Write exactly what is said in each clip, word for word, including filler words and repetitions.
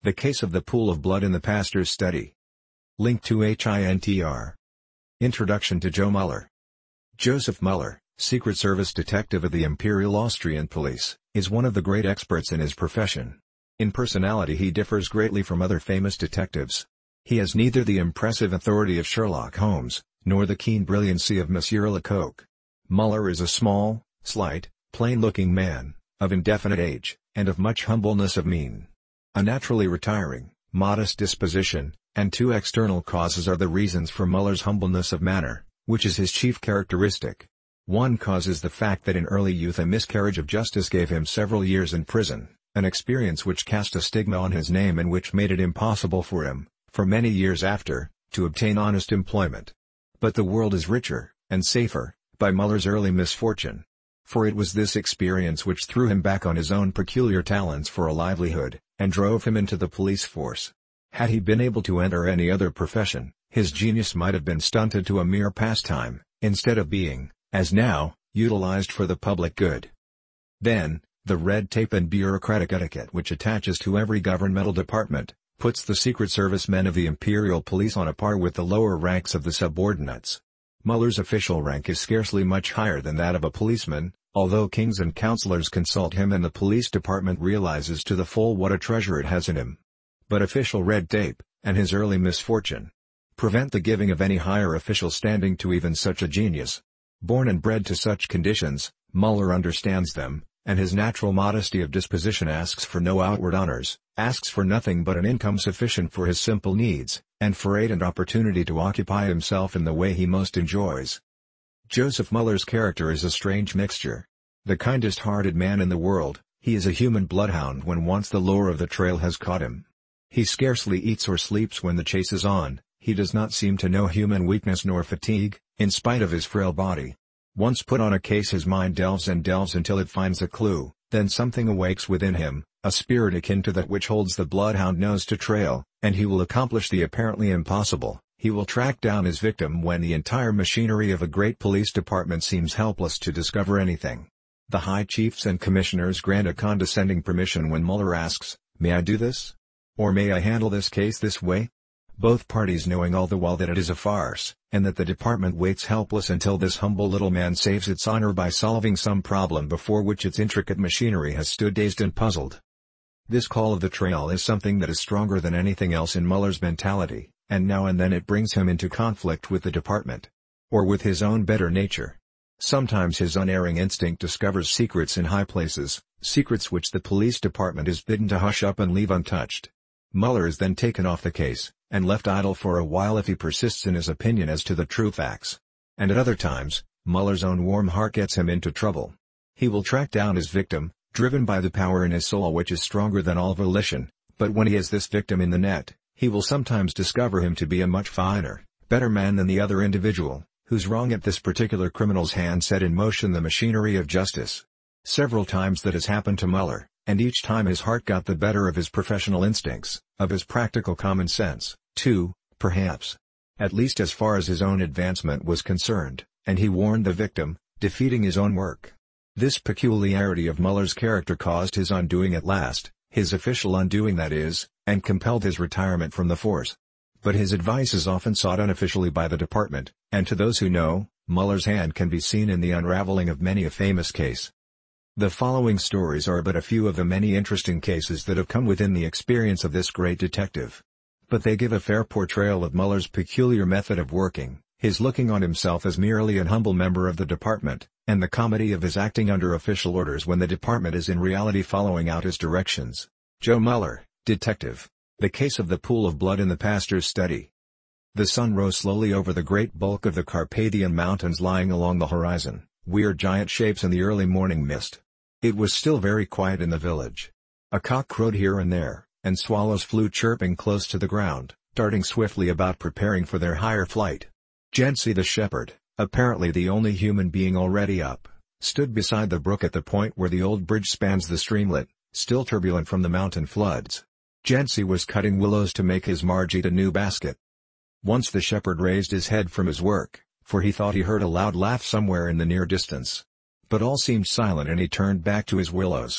The Case of the Pool of Blood in the Pastor's Study. Link to H I N T R. Introduction to Joe Mueller. Joseph Mueller, Secret Service detective of the Imperial Austrian Police, is one of the great experts in his profession. In personality he differs greatly from other famous detectives. He has neither the impressive authority of Sherlock Holmes, nor the keen brilliancy of Monsieur Lecoq. Mueller is a small, slight, plain-looking man, of indefinite age, and of much humbleness of mien. A naturally retiring, modest disposition, and two external causes are the reasons for Mueller's humbleness of manner, which is his chief characteristic. One cause is the fact that in early youth a miscarriage of justice gave him several years in prison, an experience which cast a stigma on his name and which made it impossible for him, for many years after, to obtain honest employment. But the world is richer, and safer, by Mueller's early misfortune. For it was this experience which threw him back on his own peculiar talents for a livelihood, and drove him into the police force. Had he been able to enter any other profession, his genius might have been stunted to a mere pastime, instead of being, as now, utilized for the public good. Then, the red tape and bureaucratic etiquette which attaches to every governmental department, puts the Secret Service men of the Imperial Police on a par with the lower ranks of the subordinates. Mueller's official rank is scarcely much higher than that of a policeman, although kings and councillors consult him and the police department realizes to the full what a treasure it has in him. But official red tape, and his early misfortune, prevent the giving of any higher official standing to even such a genius. Born and bred to such conditions, Mueller understands them, and his natural modesty of disposition asks for no outward honors, asks for nothing but an income sufficient for his simple needs, and for aid and opportunity to occupy himself in the way he most enjoys. Joseph Mueller's character is a strange mixture. The kindest-hearted man in the world, he is a human bloodhound when once the lure of the trail has caught him. He scarcely eats or sleeps when the chase is on, he does not seem to know human weakness nor fatigue, in spite of his frail body. Once put on a case his mind delves and delves until it finds a clue, then something awakes within him, a spirit akin to that which holds the bloodhound nose to trail, and he will accomplish the apparently impossible. He will track down his victim when the entire machinery of a great police department seems helpless to discover anything. The high chiefs and commissioners grant a condescending permission when Mueller asks, "May I do this? Or may I handle this case this way?" Both parties knowing all the while that it is a farce, and that the department waits helpless until this humble little man saves its honor by solving some problem before which its intricate machinery has stood dazed and puzzled. This call of the trail is something that is stronger than anything else in Mueller's mentality, and now and then it brings him into conflict with the department. Or with his own better nature. Sometimes his unerring instinct discovers secrets in high places, secrets which the police department is bidden to hush up and leave untouched. Mueller is then taken off the case, and left idle for a while if he persists in his opinion as to the true facts. And at other times, Mueller's own warm heart gets him into trouble. He will track down his victim, driven by the power in his soul which is stronger than all volition, but when he has this victim in the net, he will sometimes discover him to be a much finer, better man than the other individual, whose wrong at this particular criminal's hand set in motion the machinery of justice. Several times that has happened to Mueller, and each time his heart got the better of his professional instincts, of his practical common sense, too, perhaps. At least as far as his own advancement was concerned, and he warned the victim, defeating his own work. This peculiarity of Mueller's character caused his undoing at last, his official undoing that is, and compelled his retirement from the force. But his advice is often sought unofficially by the department, and to those who know, Mueller's hand can be seen in the unraveling of many a famous case. The following stories are but a few of the many interesting cases that have come within the experience of this great detective. But they give a fair portrayal of Mueller's peculiar method of working, his looking on himself as merely an humble member of the department, and the comedy of his acting under official orders when the department is in reality following out his directions. Joe Mueller, Detective. The Case of the Pool of Blood in the Pastor's Study. The sun rose slowly over the great bulk of the Carpathian Mountains lying along the horizon, weird giant shapes in the early morning mist. It was still very quiet in the village. A cock crowed here and there, and swallows flew chirping close to the ground, darting swiftly about preparing for their higher flight. Jensy the shepherd, apparently the only human being already up, stood beside the brook at the point where the old bridge spans the streamlet, still turbulent from the mountain floods. Jensy was cutting willows to make his Marge eat a new basket. Once the shepherd raised his head from his work, for he thought he heard a loud laugh somewhere in the near distance. But all seemed silent and he turned back to his willows.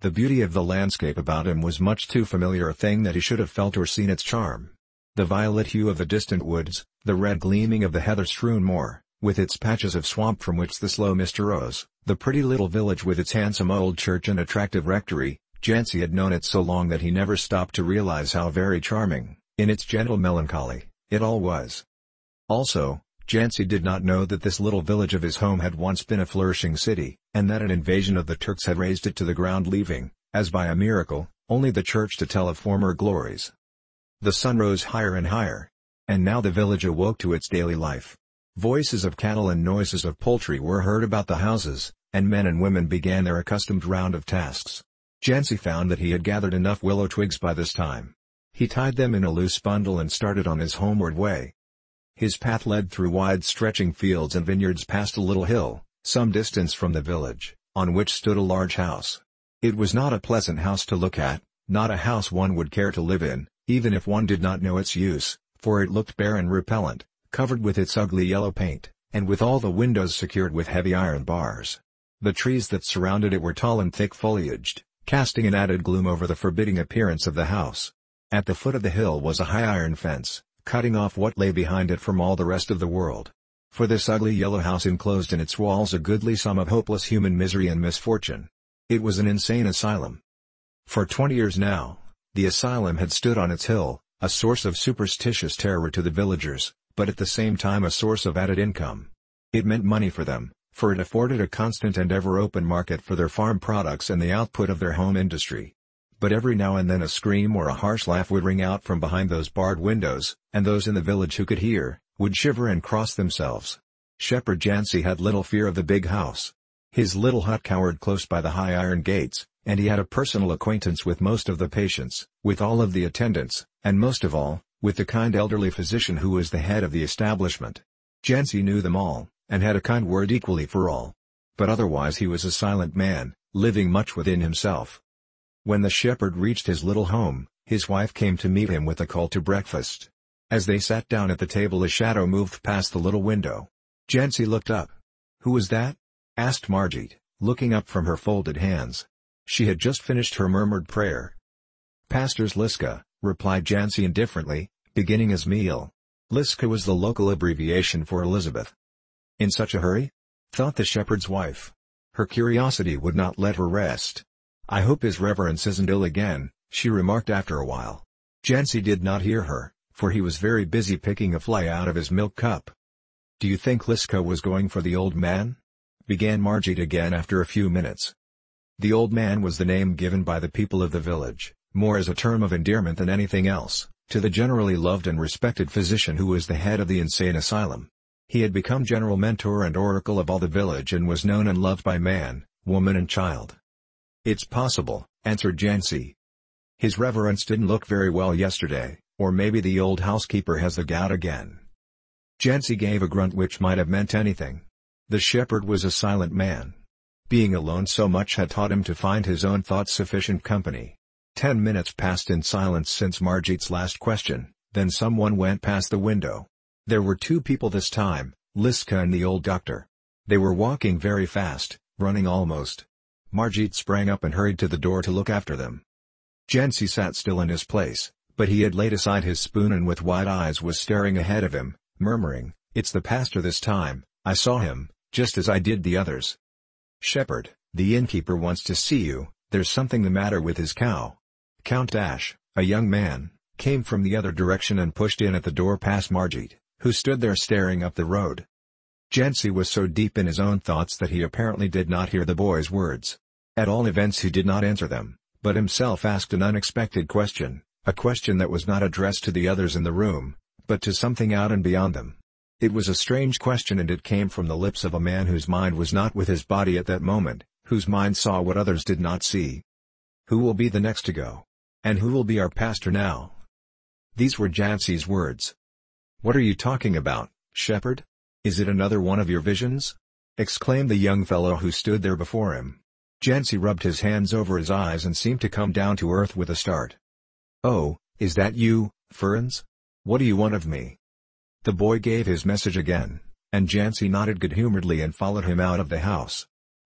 The beauty of the landscape about him was much too familiar a thing that he should have felt or seen its charm. The violet hue of the distant woods, the red gleaming of the heather-strewn moor, with its patches of swamp from which the slow mist arose, the pretty little village with its handsome old church and attractive rectory. Jancy had known it so long that he never stopped to realize how very charming, in its gentle melancholy, it all was. Also, Jancy did not know that this little village of his home had once been a flourishing city, and that an invasion of the Turks had razed it to the ground, leaving, as by a miracle, only the church to tell of former glories. The sun rose higher and higher. And now the village awoke to its daily life. Voices of cattle and noises of poultry were heard about the houses, and men and women began their accustomed round of tasks. Jancy found that he had gathered enough willow twigs by this time. He tied them in a loose bundle and started on his homeward way. His path led through wide-stretching fields and vineyards past a little hill, some distance from the village, on which stood a large house. It was not a pleasant house to look at, not a house one would care to live in, even if one did not know its use, for it looked bare and repellent, covered with its ugly yellow paint, and with all the windows secured with heavy iron bars. The trees that surrounded it were tall and thick-foliaged, casting an added gloom over the forbidding appearance of the house. At the foot of the hill was a high iron fence, cutting off what lay behind it from all the rest of the world. For this ugly yellow house enclosed in its walls a goodly sum of hopeless human misery and misfortune. It was an insane asylum. For twenty years now, the asylum had stood on its hill, a source of superstitious terror to the villagers, but at the same time a source of added income. It meant money for them, for it afforded a constant and ever-open market for their farm products and the output of their home industry. But every now and then a scream or a harsh laugh would ring out from behind those barred windows, and those in the village who could hear, would shiver and cross themselves. Shepherd Jancy had little fear of the big house. His little hut cowered close by the high iron gates, and he had a personal acquaintance with most of the patients, with all of the attendants, and most of all, with the kind elderly physician who was the head of the establishment. Jancy knew them all, and had a kind word equally for all. But otherwise he was a silent man, living much within himself. When the shepherd reached his little home, his wife came to meet him with a call to breakfast. As they sat down at the table a shadow moved past the little window. Jancy looked up. "Who was that?" asked Margit, looking up from her folded hands. She had just finished her murmured prayer. "Pastor's Liska," replied Jancy indifferently, beginning his meal. Liska was the local abbreviation for Elizabeth. "In such a hurry?" thought the shepherd's wife. Her curiosity would not let her rest. "I hope his reverence isn't ill again," she remarked after a while. Jancy did not hear her, for he was very busy picking a fly out of his milk cup. "Do you think Liska was going for the old man?" began Margit again after a few minutes. The old man was the name given by the people of the village, more as a term of endearment than anything else, to the generally loved and respected physician who was the head of the insane asylum. He had become general mentor and oracle of all the village and was known and loved by man, woman and child. "It's possible," answered Jancy. "His reverence didn't look very well yesterday, or maybe the old housekeeper has the gout again." Jancy gave a grunt which might have meant anything. The shepherd was a silent man. Being alone so much had taught him to find his own thoughts sufficient company. Ten minutes passed in silence since Margit's last question, then someone went past the window. There were two people this time, Liska and the old doctor. They were walking very fast, running almost. Margit sprang up and hurried to the door to look after them. Jancy sat still in his place, but he had laid aside his spoon and with wide eyes was staring ahead of him, murmuring, "It's the pastor this time, I saw him, just as I did the others." "Shepherd, the innkeeper wants to see you, there's something the matter with his cow." Count Dash, a young man, came from the other direction and pushed in at the door past Margit, who stood there staring up the road. Jancy was so deep in his own thoughts that he apparently did not hear the boy's words. At all events he did not answer them, but himself asked an unexpected question, a question that was not addressed to the others in the room, but to something out and beyond them. It was a strange question and it came from the lips of a man whose mind was not with his body at that moment, whose mind saw what others did not see. "Who will be the next to go? And who will be our pastor now?" These were Jancy's words. "What are you talking about, shepherd? Is it another one of your visions?" exclaimed the young fellow who stood there before him. Jancy rubbed his hands over his eyes and seemed to come down to earth with a start. "Oh, is that you, Ferns? What do you want of me?" The boy gave his message again, and Jancy nodded good-humoredly and followed him out of the house.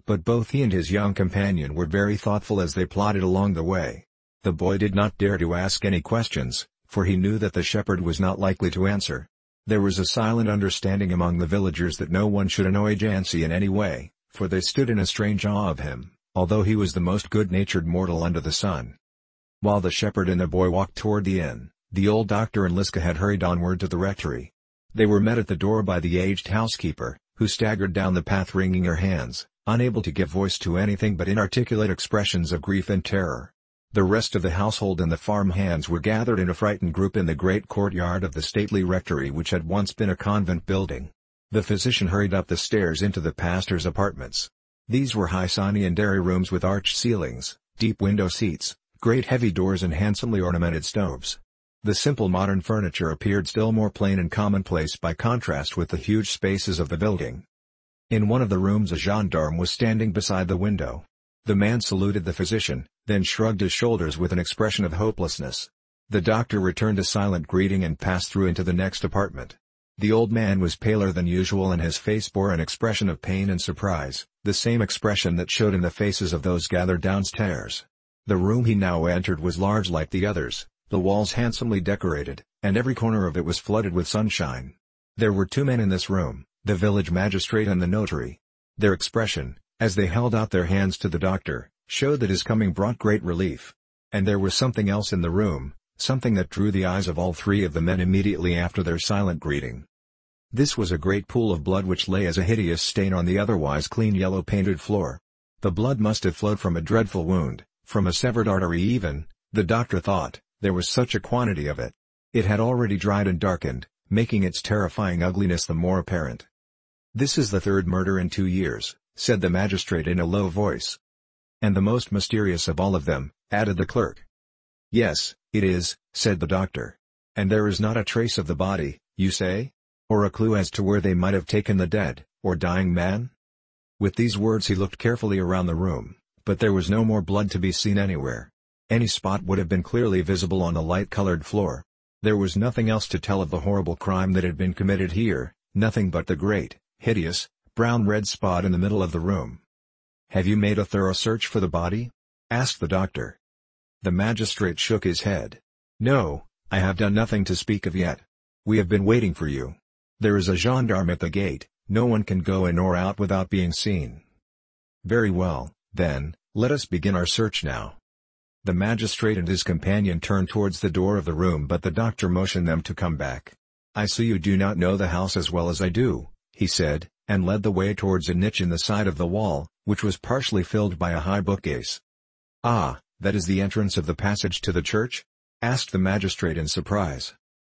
But both he and his young companion were very thoughtful as they plodded along the way. The boy did not dare to ask any questions, for he knew that the shepherd was not likely to answer. There was a silent understanding among the villagers that no one should annoy Jansi in any way, for they stood in a strange awe of him, although he was the most good-natured mortal under the sun. While the shepherd and the boy walked toward the inn, the old doctor and Liska had hurried onward to the rectory. They were met at the door by the aged housekeeper, who staggered down the path wringing her hands, unable to give voice to anything but inarticulate expressions of grief and terror. The rest of the household and the farm hands were gathered in a frightened group in the great courtyard of the stately rectory which had once been a convent building. The physician hurried up the stairs into the pastor's apartments. These were high Saniandari rooms with arched ceilings, deep window seats, great heavy doors and handsomely ornamented stoves. The simple modern furniture appeared still more plain and commonplace by contrast with the huge spaces of the building. In one of the rooms a gendarme was standing beside the window. The man saluted the physician, then shrugged his shoulders with an expression of hopelessness. The doctor returned a silent greeting and passed through into the next apartment. The old man was paler than usual and his face bore an expression of pain and surprise, the same expression that showed in the faces of those gathered downstairs. The room he now entered was large like the others, the walls handsomely decorated, and every corner of it was flooded with sunshine. There were two men in this room, the village magistrate and the notary. Their expression, as they held out their hands to the doctor, showed that his coming brought great relief. And there was something else in the room, something that drew the eyes of all three of the men immediately after their silent greeting. This was a great pool of blood which lay as a hideous stain on the otherwise clean yellow-painted floor. The blood must have flowed from a dreadful wound, from a severed artery even, the doctor thought, there was such a quantity of it. It had already dried and darkened, making its terrifying ugliness the more apparent. "This is the third murder in two years," said the magistrate in a low voice. "And the most mysterious of all of them," added the clerk. "Yes, it is," said the doctor. "And there is not a trace of the body, you say? Or a clue as to where they might have taken the dead, or dying man?" With these words he looked carefully around the room, but there was no more blood to be seen anywhere. Any spot would have been clearly visible on the light-colored floor. There was nothing else to tell of the horrible crime that had been committed here, nothing but the great, hideous, brown-red spot in the middle of the room. "Have you made a thorough search for the body?" asked the doctor. The magistrate shook his head. "No, I have done nothing to speak of yet. We have been waiting for you. There is a gendarme at the gate, no one can go in or out without being seen." "Very well, then, let us begin our search now." The magistrate and his companion turned towards the door of the room but the doctor motioned them to come back. "I see you do not know the house as well as I do," he said, and led the way towards a niche in the side of the wall, which was partially filled by a high bookcase. "Ah, that is the entrance of the passage to the church?" asked the magistrate in surprise.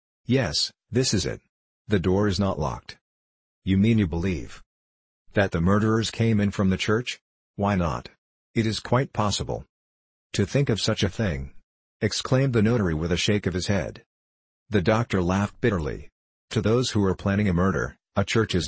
"Yes, this is it. The door is not locked." "You mean you believe that the murderers came in from the church?" "Why not? It is quite possible." "To think of such a thing!" exclaimed the notary with a shake of his head. The doctor laughed bitterly. "To those who are planning a murder, a church is